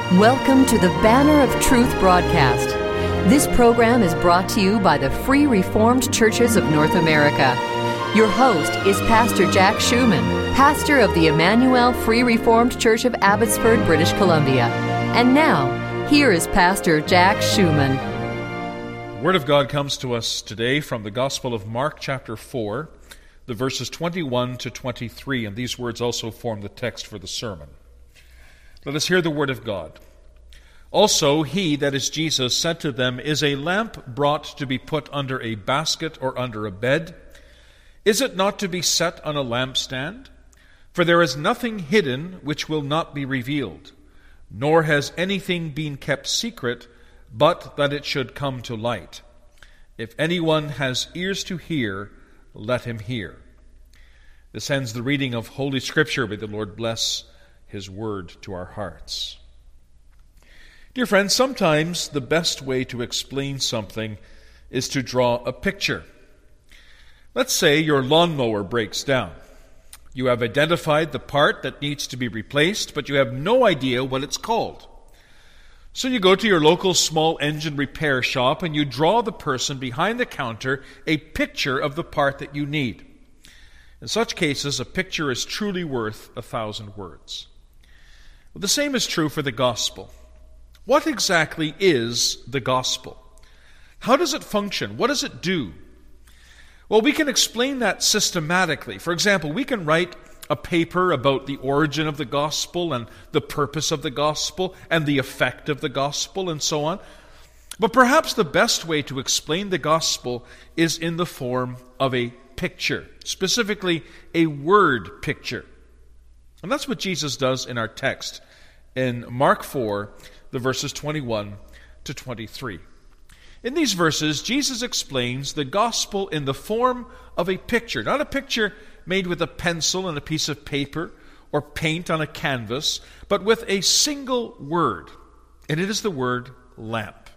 Welcome to the Banner of Truth broadcast. This program is brought to you by the Free Reformed Churches of North America. Your host is Pastor Jack Schumann, pastor of the Emmanuel Free Reformed Church of Abbotsford, British Columbia. And now, here is Pastor Jack Schumann. The Word of God comes to us today from the Gospel of Mark, chapter 4, the verses 21 to 23, and these words also form the text for the sermon. Let us hear the Word of God. Also he, that is Jesus, said to them, Is a lamp brought to be put under a basket or under a bed? Is it not to be set on a lampstand? For there is nothing hidden which will not be revealed, nor has anything been kept secret, but that it should come to light. If anyone has ears to hear, let him hear. This ends the reading of Holy Scripture. May the Lord bless His word to our hearts. Dear friends, sometimes the best way to explain something is to draw a picture. Let's say your lawnmower breaks down. You have identified the part that needs to be replaced, but you have no idea what it's called. So you go to your local small engine repair shop and you draw the person behind the counter a picture of the part that you need. In such cases, a picture is truly worth 1,000 words. Well, the same is true for the gospel. What exactly is the gospel? How does it function? What does it do? Well, we can explain that systematically. For example, we can write a paper about the origin of the gospel and the purpose of the gospel and the effect of the gospel and so on. But perhaps the best way to explain the gospel is in the form of a picture, specifically a word picture. And that's what Jesus does in our text in Mark 4, the verses 21 to 23. In these verses, Jesus explains the gospel in the form of a picture, not a picture made with a pencil and a piece of paper or paint on a canvas, but with a single word, and it is the word lamp.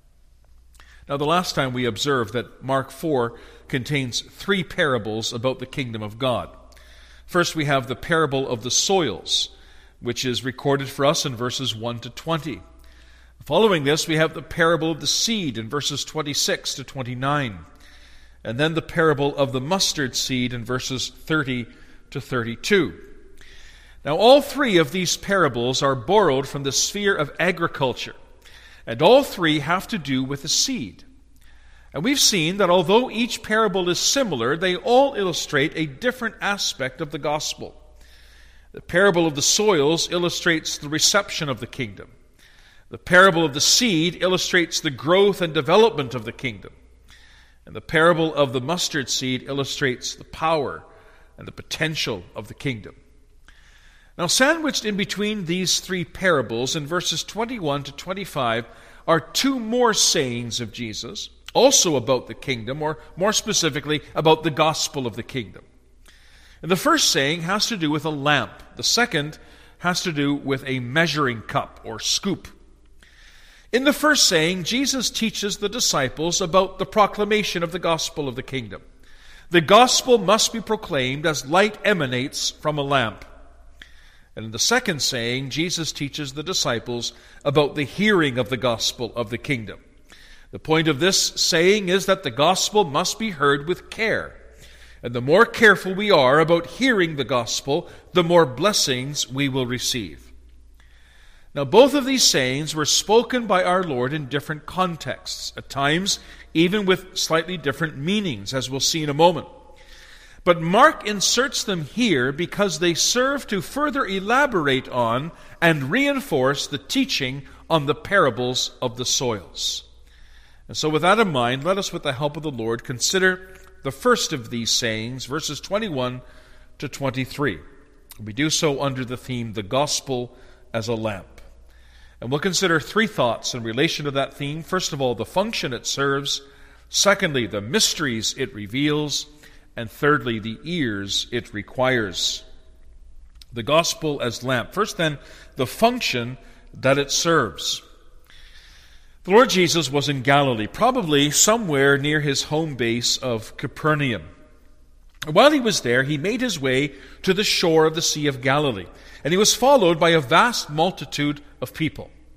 Now, the last time we observed that Mark 4 contains 3 parables about the kingdom of God. First, we have the parable of the soils, which is recorded for us in verses 1 to 20. Following this, we have the parable of the seed in verses 26 to 29. And then the parable of the mustard seed in verses 30 to 32. Now, all 3 of these parables are borrowed from the sphere of agriculture, and all 3 have to do with the seed. And we've seen that although each parable is similar, they all illustrate a different aspect of the gospel. The parable of the soils illustrates the reception of the kingdom. The parable of the seed illustrates the growth and development of the kingdom. And the parable of the mustard seed illustrates the power and the potential of the kingdom. Now, sandwiched in between these 3 parables in verses 21 to 25 are 2 more sayings of Jesus, also about the kingdom, or more specifically, about the gospel of the kingdom. And the first saying has to do with a lamp. The second has to do with a measuring cup or scoop. In the first saying, Jesus teaches the disciples about the proclamation of the gospel of the kingdom. The gospel must be proclaimed as light emanates from a lamp. And in the second saying, Jesus teaches the disciples about the hearing of the gospel of the kingdom. The point of this saying is that the gospel must be heard with care. And the more careful we are about hearing the gospel, the more blessings we will receive. Now, both of these sayings were spoken by our Lord in different contexts, at times even with slightly different meanings, as we'll see in a moment. But Mark inserts them here because they serve to further elaborate on and reinforce the teaching on the parables of the soils. And so with that in mind, let us, with the help of the Lord, consider the first of these sayings, verses 21 to 23. We do so under the theme, the gospel as a lamp. And we'll consider 3 thoughts in relation to that theme. First of all, the function it serves. Secondly, the mysteries it reveals. And thirdly, the ears it requires. The gospel as lamp. First then, the function that it serves. The Lord Jesus was in Galilee, probably somewhere near his home base of Capernaum. While he was there, he made his way to the shore of the Sea of Galilee, and he was followed by a vast multitude of people.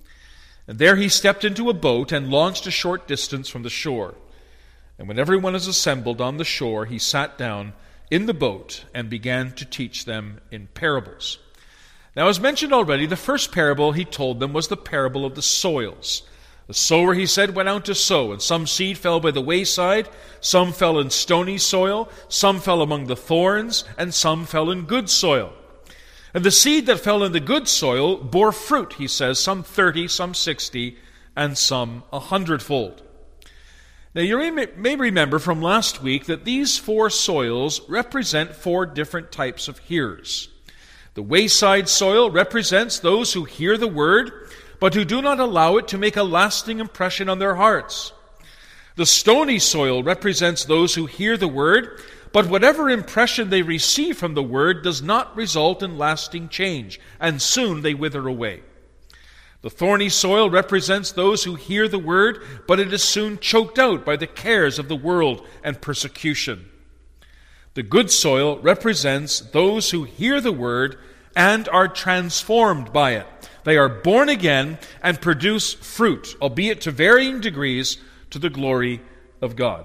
And there he stepped into a boat and launched a short distance from the shore. And when everyone is assembled on the shore, he sat down in the boat and began to teach them in parables. Now, as mentioned already, the first parable he told them was the parable of the soils. The sower, he said, went out to sow, and some seed fell by the wayside, some fell in stony soil, some fell among the thorns, and some fell in good soil. And the seed that fell in the good soil bore fruit, he says, some 30, some 60, and some 100-fold. Now, you may remember from last week that these four soils represent four different types of hearers. The wayside soil represents those who hear the word, but who do not allow it to make a lasting impression on their hearts. The stony soil represents those who hear the word, but whatever impression they receive from the word does not result in lasting change, and soon they wither away. The thorny soil represents those who hear the word, but it is soon choked out by the cares of the world and persecution. The good soil represents those who hear the word and are transformed by it. They are born again and produce fruit, albeit to varying degrees, to the glory of God.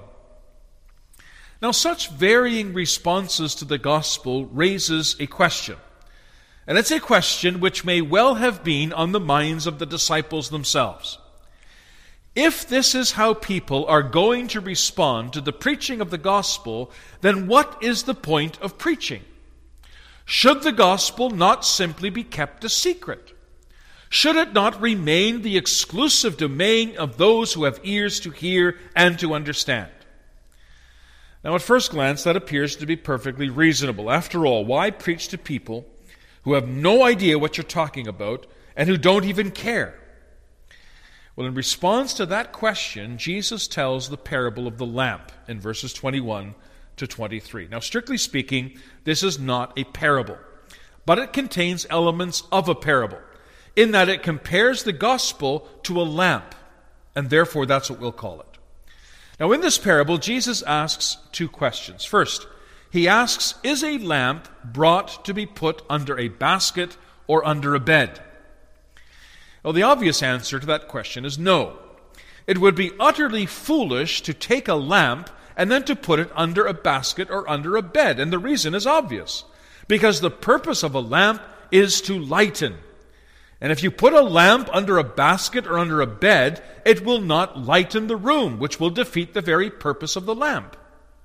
Now, such varying responses to the gospel raises a question. And it's a question which may well have been on the minds of the disciples themselves. If this is how people are going to respond to the preaching of the gospel, then what is the point of preaching? Should the gospel not simply be kept a secret? Should it not remain the exclusive domain of those who have ears to hear and to understand? Now, at first glance, that appears to be perfectly reasonable. After all, why preach to people who have no idea what you're talking about and who don't even care? Well, in response to that question, Jesus tells the parable of the lamp in verses 21 to 23. Now, strictly speaking, this is not a parable, but it contains elements of a parable, in that it compares the gospel to a lamp, and therefore that's what we'll call it. Now, in this parable, Jesus asks two questions. First, he asks, is a lamp brought to be put under a basket or under a bed? Well, the obvious answer to that question is no. It would be utterly foolish to take a lamp and then to put it under a basket or under a bed. And the reason is obvious. Because the purpose of a lamp is to lighten. And if you put a lamp under a basket or under a bed, it will not lighten the room, which will defeat the very purpose of the lamp.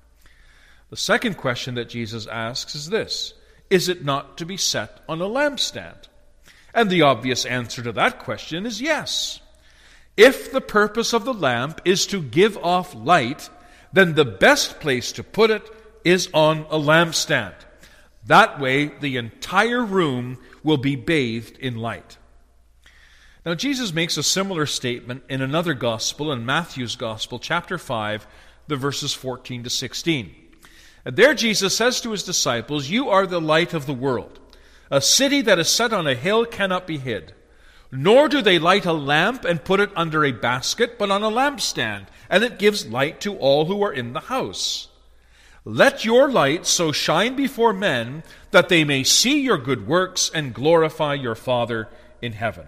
The second question that Jesus asks is this: is it not to be set on a lampstand? And the obvious answer to that question is yes. If the purpose of the lamp is to give off light, then the best place to put it is on a lampstand. That way, the entire room will be bathed in light. Now, Jesus makes a similar statement in another gospel, in Matthew's gospel, chapter 5, the verses 14 to 16. And there Jesus says to his disciples, "You are the light of the world. A city that is set on a hill cannot be hid. Nor do they light a lamp and put it under a basket, but on a lampstand, and it gives light to all who are in the house. Let your light so shine before men that they may see your good works and glorify your Father in heaven."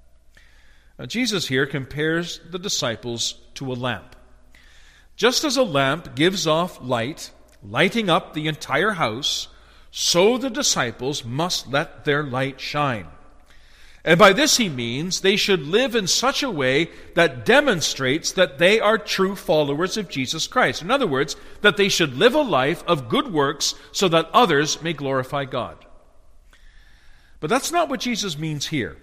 Now, Jesus here compares the disciples to a lamp. Just as a lamp gives off light, lighting up the entire house, so the disciples must let their light shine. And by this he means they should live in such a way that demonstrates that they are true followers of Jesus Christ. In other words, that they should live a life of good works so that others may glorify God. But that's not what Jesus means here.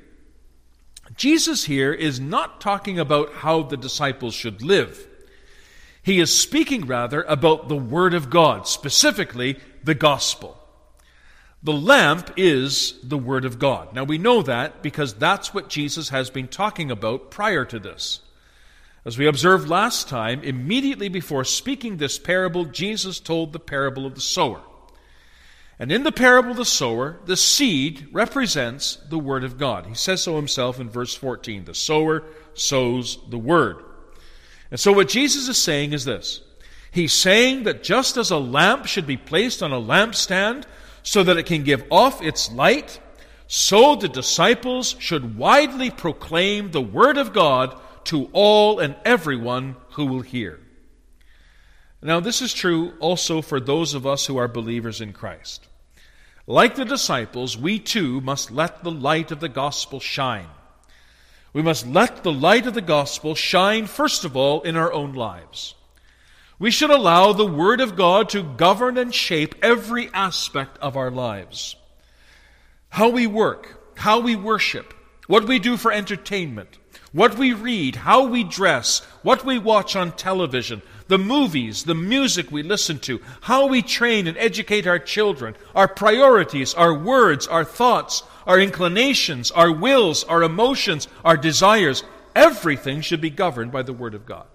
Jesus here is not talking about how the disciples should live. He is speaking rather about the Word of God, specifically the gospel. The lamp is the Word of God. Now we know that because that's what Jesus has been talking about prior to this. As we observed last time, immediately before speaking this parable, Jesus told the parable of the sower. And in the parable of the sower, the seed represents the Word of God. He says so himself in verse 14. The sower sows the Word. And so what Jesus is saying is this. He's saying that just as a lamp should be placed on a lampstand so that it can give off its light, so the disciples should widely proclaim the word of God to all and everyone who will hear. Now, this is true also for those of us who are believers in Christ. Like the disciples, we too must let the light of the gospel shine. We must let the light of the gospel shine, first of all, in our own lives. We should allow the Word of God to govern and shape every aspect of our lives. How we work, how we worship, what we do for entertainment, what we read, how we dress, what we watch on television, the movies, the music we listen to, how we train and educate our children, our priorities, our words, our thoughts, our inclinations, our wills, our emotions, our desires, everything should be governed by the Word of God.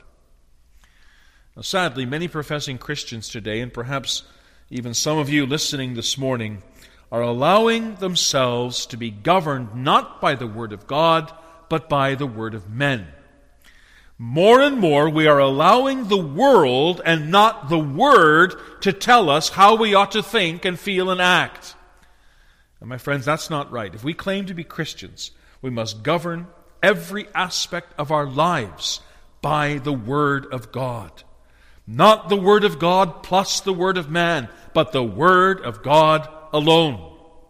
Now, sadly, many professing Christians today, and perhaps even some of you listening this morning, are allowing themselves to be governed not by the Word of God, but by the word of men. More and more, we are allowing the world and not the Word to tell us how we ought to think and feel and act. And my friends, that's not right. If we claim to be Christians, we must govern every aspect of our lives by the Word of God. Not the Word of God plus the Word of man, but the Word of God alone.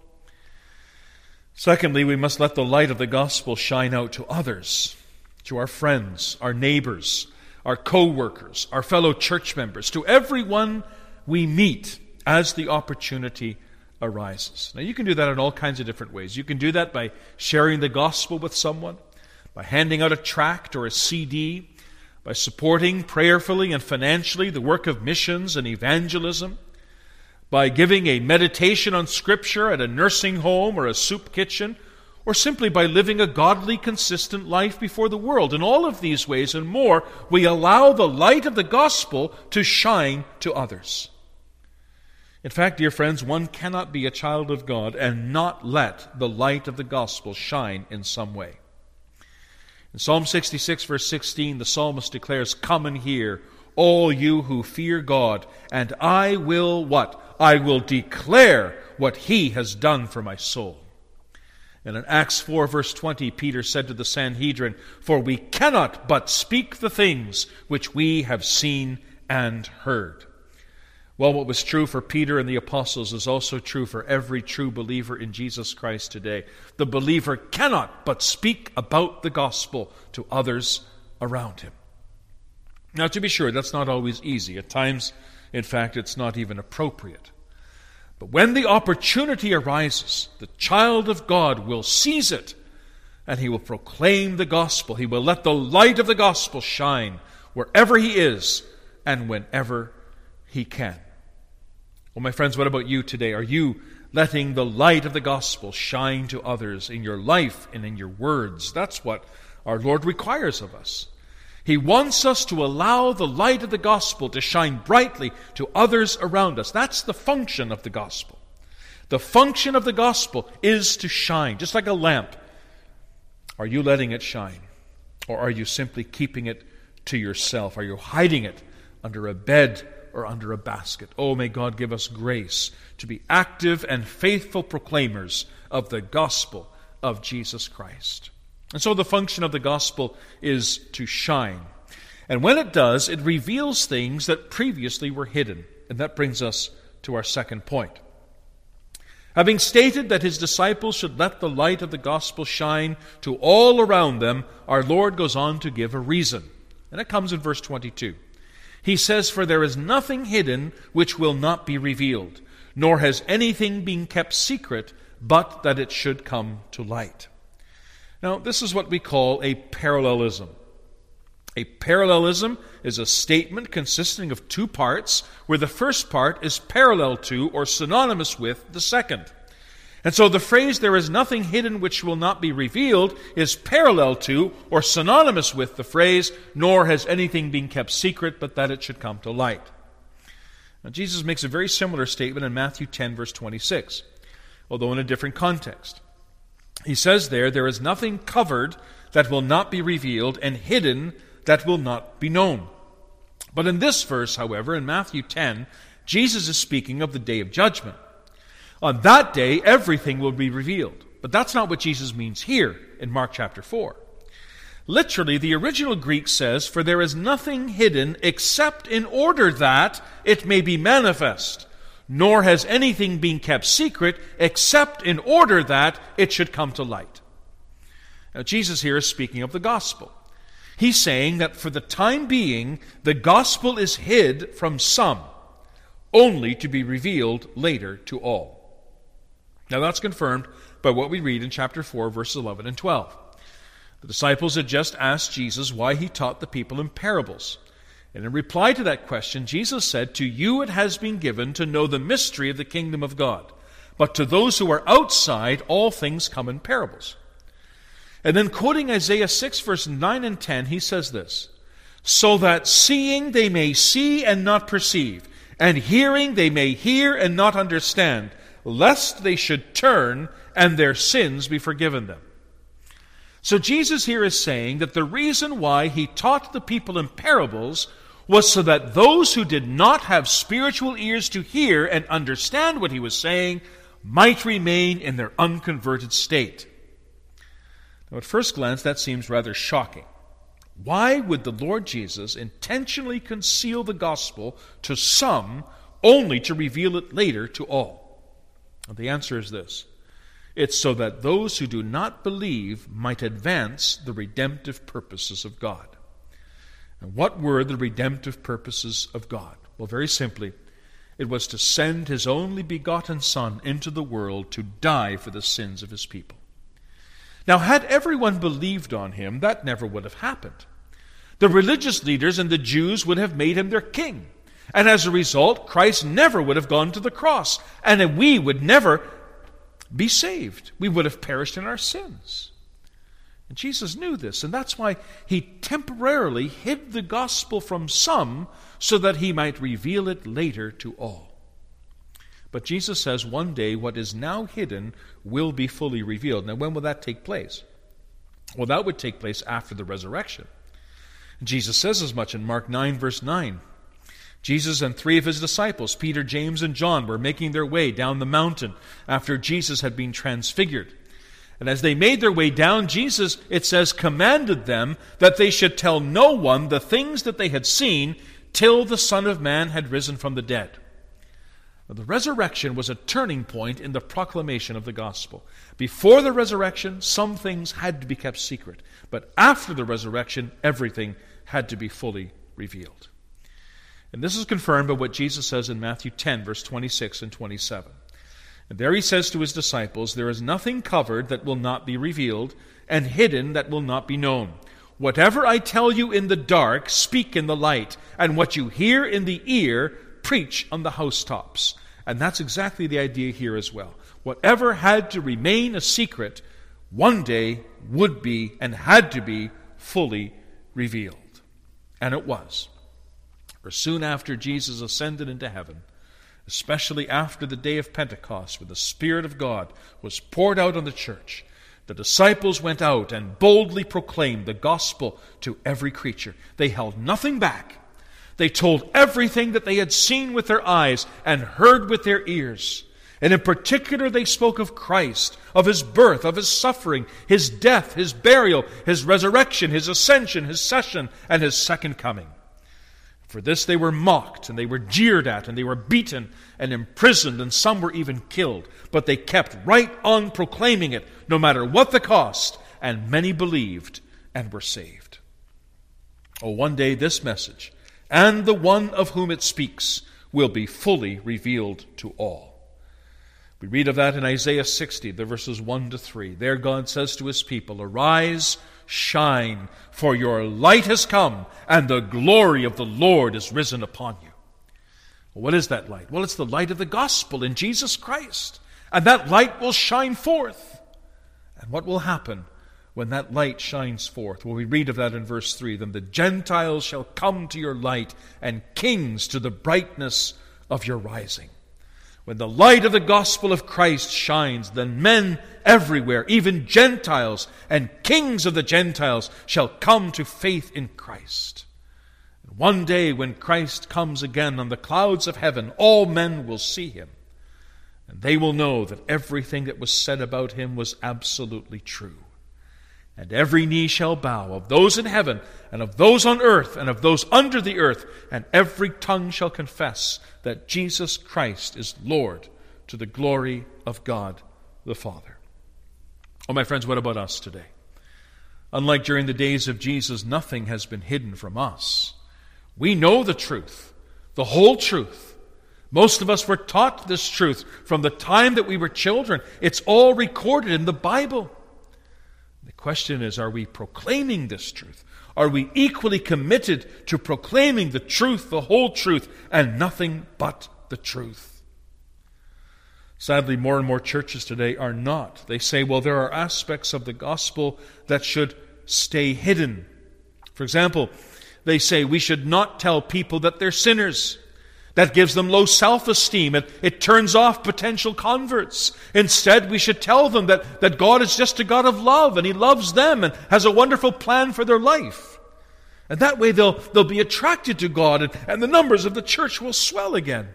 Secondly, we must let the light of the gospel shine out to others, to our friends, our neighbors, our co-workers, our fellow church members, to everyone we meet as the opportunity arises. Now, you can do that in all kinds of different ways. You can do that by sharing the gospel with someone, by handing out a tract or a CD, by supporting prayerfully and financially the work of missions and evangelism, by giving a meditation on Scripture at a nursing home or a soup kitchen, or simply by living a godly, consistent life before the world. In all of these ways and more, we allow the light of the gospel to shine to others. In fact, dear friends, one cannot be a child of God and not let the light of the gospel shine in some way. In Psalm 66, verse 16, the psalmist declares, "Come and hear, all you who fear God, and I will" what? "I will declare what He has done for my soul." And in Acts 4, verse 20, Peter said to the Sanhedrin, "For we cannot but speak the things which we have seen and heard." Well, what was true for Peter and the apostles is also true for every true believer in Jesus Christ today. The believer cannot but speak about the gospel to others around him. Now, to be sure, that's not always easy. At times, in fact, it's not even appropriate. But when the opportunity arises, the child of God will seize it, and he will proclaim the gospel. He will let the light of the gospel shine wherever he is and whenever he can. Well, my friends, what about you today? Are you letting the light of the gospel shine to others in your life and in your words? That's what our Lord requires of us. He wants us to allow the light of the gospel to shine brightly to others around us. That's the function of the gospel. The function of the gospel is to shine, just like a lamp. Are you letting it shine? Or are you simply keeping it to yourself? Are you hiding it under a bed or under a basket? Oh, may God give us grace to be active and faithful proclaimers of the gospel of Jesus Christ. And so the function of the gospel is to shine. And when it does, it reveals things that previously were hidden. And that brings us to our second point. Having stated that his disciples should let the light of the gospel shine to all around them, our Lord goes on to give a reason. And it comes in verse 22. He says, "For there is nothing hidden which will not be revealed, nor has anything been kept secret, but that it should come to light." Now, this is what we call a parallelism. A parallelism is a statement consisting of two parts, where the first part is parallel to or synonymous with the second. And so the phrase, "there is nothing hidden which will not be revealed," is parallel to or synonymous with the phrase, "nor has anything been kept secret, but that it should come to light." Now, Jesus makes a very similar statement in Matthew 10, verse 26, although in a different context. He says there is nothing covered that will not be revealed, and hidden that will not be known. But in this verse, however, in Matthew 10, Jesus is speaking of the day of judgment. On that day, everything will be revealed. But that's not what Jesus means here in Mark chapter 4. Literally, the original Greek says, "For there is nothing hidden except in order that it may be manifest, nor has anything been kept secret except in order that it should come to light." Now, Jesus here is speaking of the gospel. He's saying that for the time being, the gospel is hid from some, only to be revealed later to all. Now, that's confirmed by what we read in chapter 4, verses 11 and 12. The disciples had just asked Jesus why he taught the people in parables. And in reply to that question, Jesus said, "To you it has been given to know the mystery of the kingdom of God. But to those who are outside, all things come in parables." And then quoting Isaiah 6, verse 9 and 10, he says this, "So that seeing they may see and not perceive, and hearing they may hear and not understand, lest they should turn and their sins be forgiven them." So Jesus here is saying that the reason why he taught the people in parables was so that those who did not have spiritual ears to hear and understand what he was saying might remain in their unconverted state. Now, at first glance, that seems rather shocking. Why would the Lord Jesus intentionally conceal the gospel to some only to reveal it later to all? And the answer is this. It's so that those who do not believe might advance the redemptive purposes of God. And what were the redemptive purposes of God? Well, very simply, it was to send his only begotten Son into the world to die for the sins of his people. Now, had everyone believed on him, that never would have happened. The religious leaders and the Jews would have made him their king. And as a result, Christ never would have gone to the cross. And we would never be saved. We would have perished in our sins. And Jesus knew this, and that's why he temporarily hid the gospel from some so that he might reveal it later to all. But Jesus says one day what is now hidden will be fully revealed. Now, when will that take place? Well, that would take place after the resurrection. Jesus says as much in Mark 9, verse 9. Jesus and 3 of his disciples, Peter, James, and John, were making their way down the mountain after Jesus had been transfigured. And as they made their way down, Jesus, it says, commanded them that they should tell no one the things that they had seen till the Son of Man had risen from the dead. Now, the resurrection was a turning point in the proclamation of the gospel. Before the resurrection, some things had to be kept secret. But after the resurrection, everything had to be fully revealed. And this is confirmed by what Jesus says in Matthew 10, verse 26 and 27. And there he says to his disciples, "There is nothing covered that will not be revealed, and hidden that will not be known. Whatever I tell you in the dark, speak in the light, and what you hear in the ear, preach on the housetops." And that's exactly the idea here as well. Whatever had to remain a secret, one day would be and had to be fully revealed. And it was. For soon after Jesus ascended into heaven, especially after the day of Pentecost, when the Spirit of God was poured out on the church, the disciples went out and boldly proclaimed the gospel to every creature. They held nothing back. They told everything that they had seen with their eyes and heard with their ears. And in particular, they spoke of Christ, of his birth, of his suffering, his death, his burial, his resurrection, his ascension, his session, and his second coming. For this they were mocked, and they were jeered at, and they were beaten and imprisoned, and some were even killed. But they kept right on proclaiming it, no matter what the cost, and many believed and were saved. Oh, one day this message, and the one of whom it speaks, will be fully revealed to all. We read of that in Isaiah 60, the verses 1 to 3. There God says to his people, "Arise, shine, for your light has come, and the glory of the Lord is risen upon you." Well, what is that light? Well, it's the light of the gospel in Jesus Christ. And that light will shine forth. And what will happen when that light shines forth? Well, we read of that in verse 3. "Then the Gentiles shall come to your light, and kings to the brightness of your rising." When the light of the gospel of Christ shines, then men everywhere, even Gentiles and kings of the Gentiles, shall come to faith in Christ. And one day when Christ comes again on the clouds of heaven, all men will see him. And they will know that everything that was said about him was absolutely true. And every knee shall bow, of those in heaven, and of those on earth, and of those under the earth, and every tongue shall confess that Jesus Christ is Lord, to the glory of God the Father. Oh, my friends, what about us today? Unlike during the days of Jesus, nothing has been hidden from us. We know the truth, the whole truth. Most of us were taught this truth from the time that we were children. It's all recorded in the Bible. The question is, are we proclaiming this truth? Are we equally committed to proclaiming the truth, the whole truth, and nothing but the truth? Sadly, more and more churches today are not. They say, well, there are aspects of the gospel that should stay hidden. For example, they say we should not tell people that they're sinners. That gives them low self-esteem. It turns off potential converts. Instead, we should tell them that God is just a God of love, and He loves them and has a wonderful plan for their life. And that way they'll be attracted to God, and the numbers of the church will swell again.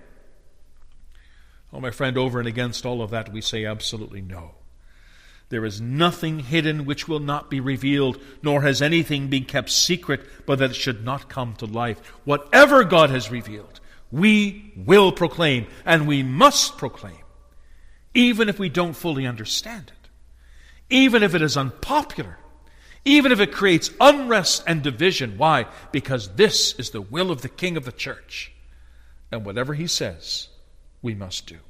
Oh, my friend, over and against all of that, we say absolutely no. There is nothing hidden which will not be revealed, nor has anything been kept secret, but that it should not come to light. Whatever God has revealed, we will proclaim, and we must proclaim, even if we don't fully understand it, even if it is unpopular, even if it creates unrest and division. Why? Because this is the will of the King of the church, and whatever He says, we must do.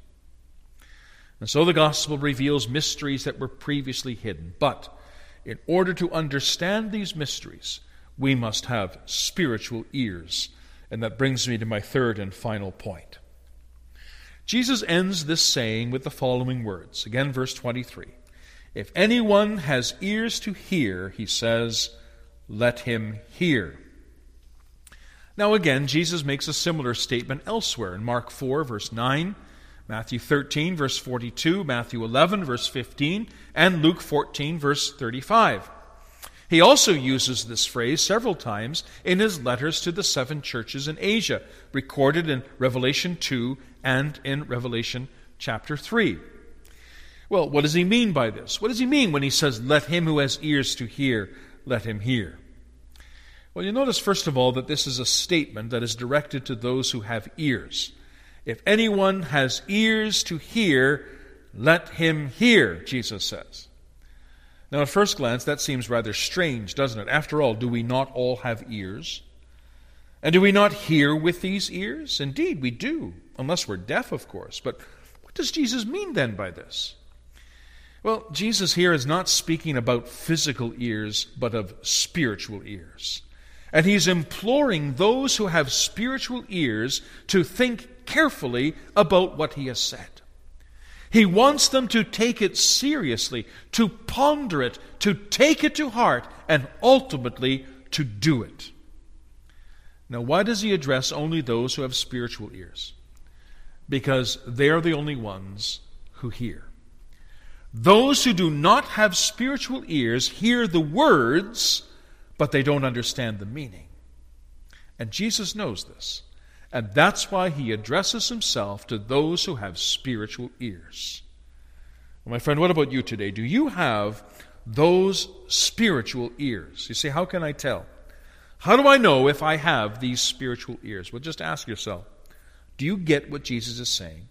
And so the gospel reveals mysteries that were previously hidden. But in order to understand these mysteries, we must have spiritual ears. And that brings me to my third and final point. Jesus ends this saying with the following words. Again, verse 23. If anyone has ears to hear, He says, let him hear. Now again, Jesus makes a similar statement elsewhere in Mark 4, verse 9, Matthew 13, verse 42, Matthew 11, verse 15, and Luke 14, verse 35. He also uses this phrase several times in His letters to the 7 churches in Asia, recorded in Revelation 2 and in Revelation chapter 3. Well, what does He mean by this? What does He mean when He says, let him who has ears to hear, let him hear? Well, you notice, first of all, that this is a statement that is directed to those who have ears. If anyone has ears to hear, let him hear, Jesus says. Now, at first glance, that seems rather strange, doesn't it? After all, do we not all have ears? And do we not hear with these ears? Indeed, we do, unless we're deaf, of course. But what does Jesus mean then by this? Well, Jesus here is not speaking about physical ears, but of spiritual ears. And He's imploring those who have spiritual ears to think carefully about what He has said. He wants them to take it seriously, to ponder it, to take it to heart, and ultimately to do it. Now, why does He address only those who have spiritual ears? Because they are the only ones who hear. Those who do not have spiritual ears hear the words, but they don't understand the meaning. And Jesus knows this. And that's why He addresses Himself to those who have spiritual ears. Well, my friend, what about you today? Do you have those spiritual ears? You say, how can I tell? How do I know if I have these spiritual ears? Well, just ask yourself, do you get what Jesus is saying?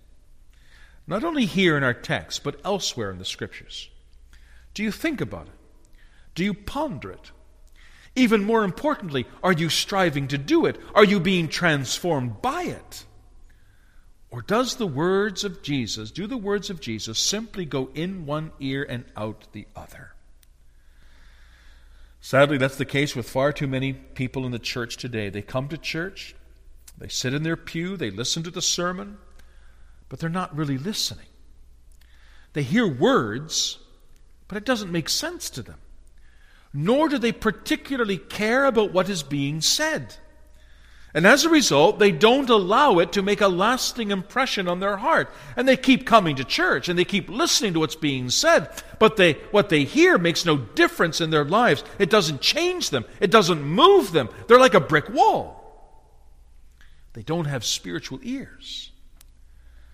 Not only here in our text, but elsewhere in the Scriptures. Do you think about it? Do you ponder it? Even more importantly, are you striving to do it? Are you being transformed by it? Or do the words of Jesus simply go in one ear and out the other? Sadly, that's the case with far too many people in the church today. They come to church, they sit in their pew, they listen to the sermon, but they're not really listening. They hear words, but it doesn't make sense to them. Nor do they particularly care about what is being said. And as a result, they don't allow it to make a lasting impression on their heart. And they keep coming to church, and they keep listening to what's being said, but what they hear makes no difference in their lives. It doesn't change them. It doesn't move them. They're like a brick wall. They don't have spiritual ears.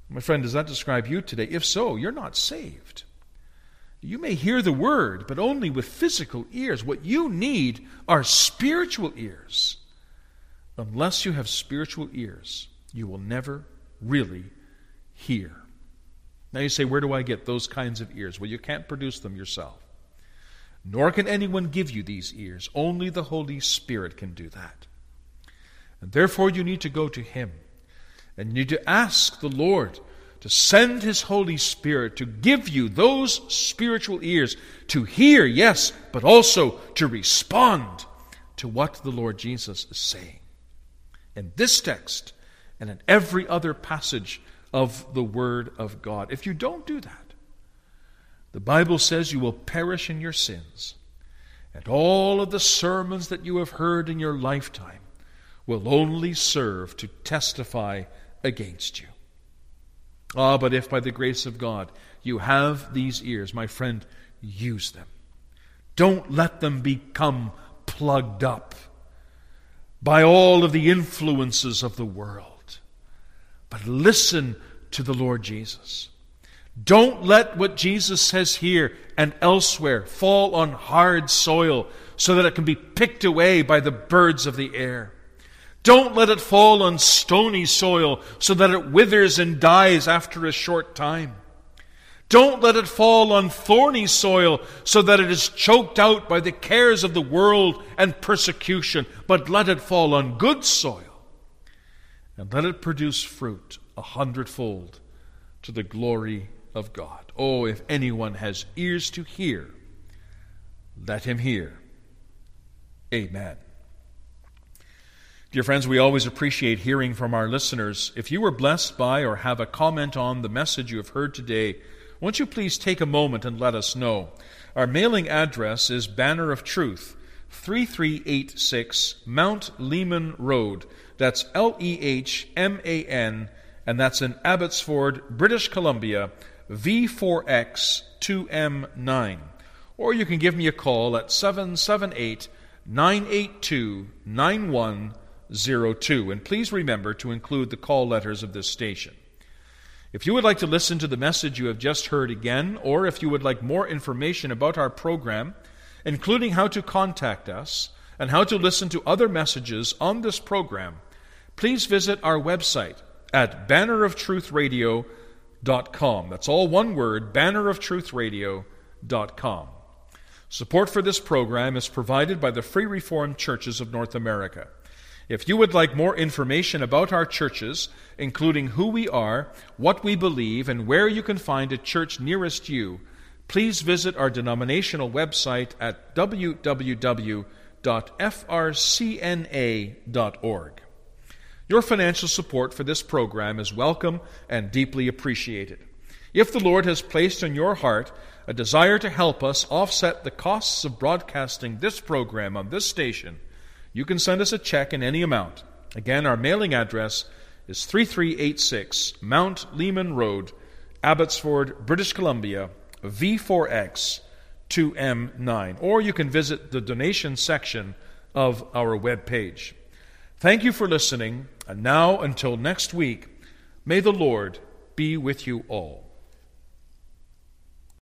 My friend, does that describe you today? If so, you're not saved. You may hear the word, but only with physical ears. What you need are spiritual ears. Unless you have spiritual ears, you will never really hear. Now you say, where do I get those kinds of ears? Well, you can't produce them yourself. Nor can anyone give you these ears. Only the Holy Spirit can do that. And therefore you need to go to Him. And you need to ask the Lord to send His Holy Spirit to give you those spiritual ears to hear, yes, but also to respond to what the Lord Jesus is saying. In this text and in every other passage of the Word of God. If you don't do that, the Bible says you will perish in your sins, and all of the sermons that you have heard in your lifetime will only serve to testify against you. But if by the grace of God you have these ears, my friend, use them. Don't let them become plugged up by all of the influences of the world, but listen to the Lord Jesus. Don't let what Jesus says here and elsewhere fall on hard soil so that it can be picked away by the birds of the air. Don't let it fall on stony soil so that it withers and dies after a short time. Don't let it fall on thorny soil so that it is choked out by the cares of the world and persecution, but let it fall on good soil and let it produce fruit 100-fold to the glory of God. Oh, if anyone has ears to hear, let him hear. Amen. Dear friends, we always appreciate hearing from our listeners. If you were blessed by or have a comment on the message you have heard today, won't you please take a moment and let us know? Our mailing address is Banner of Truth, 3386 Mount Lehman Road. That's Lehman, and that's in Abbotsford, British Columbia, V4X 2M9. Or you can give me a call at 778-982-9102. And please remember to include the call letters of this station. If you would like to listen to the message you have just heard again, or if you would like more information about our program, including how to contact us and how to listen to other messages on this program, please visit our website at banneroftruthradio.com. That's all one word, banneroftruthradio.com. Support for this program is provided by the Free Reformed Churches of North America. If you would like more information about our churches, including who we are, what we believe, and where you can find a church nearest you, please visit our denominational website at www.frcna.org. Your financial support for this program is welcome and deeply appreciated. If the Lord has placed in your heart a desire to help us offset the costs of broadcasting this program on this station, you can send us a check in any amount. Again, our mailing address is 3386 Mount Lehman Road, Abbotsford, British Columbia, V4X 2M9. Or you can visit the donation section of our web page. Thank you for listening, and now until next week, may the Lord be with you all.